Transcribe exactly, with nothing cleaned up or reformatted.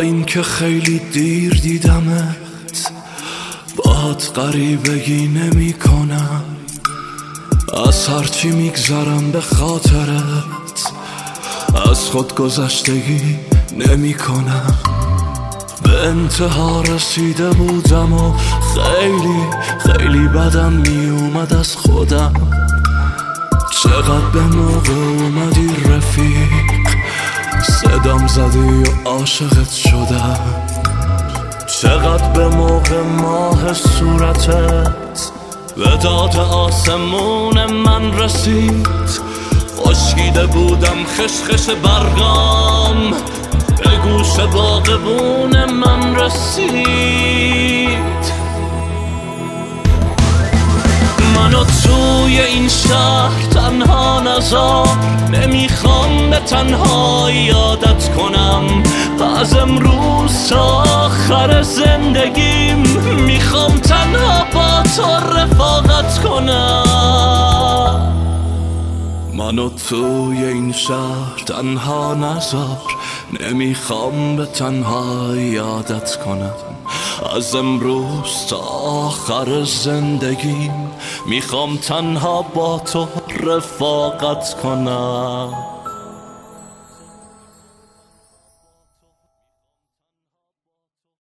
اینکه خیلی دیر دیدمت، باهات غریبگی نمی کنم. از هرچی میگذرم به خاطرت، از خود گذشتگی نمی کنم. به انتها رسیده بودم و خیلی خیلی بدم می اومد از خودم. چقدر به موقع اومدی رفیق، صدام زدی و عاشقت شدم. چقدر به موقع ماه صورتت به داد آسمون من رسید. خشکیده بودم خشخش برگام، به گوش باغبون من رسید. منو توی این شهر تنها نذار، نمیخوام به تنهایی یادت کنم. از امروز تا آخر زندگیم میخوام تنها با تو رفاقت کنم. منو توی این شهر تنها نذار، نمیخوام به تنها یادت کنم. از امروز تا آخر زندگیم میخوام تنها با تو رفاقت کنم.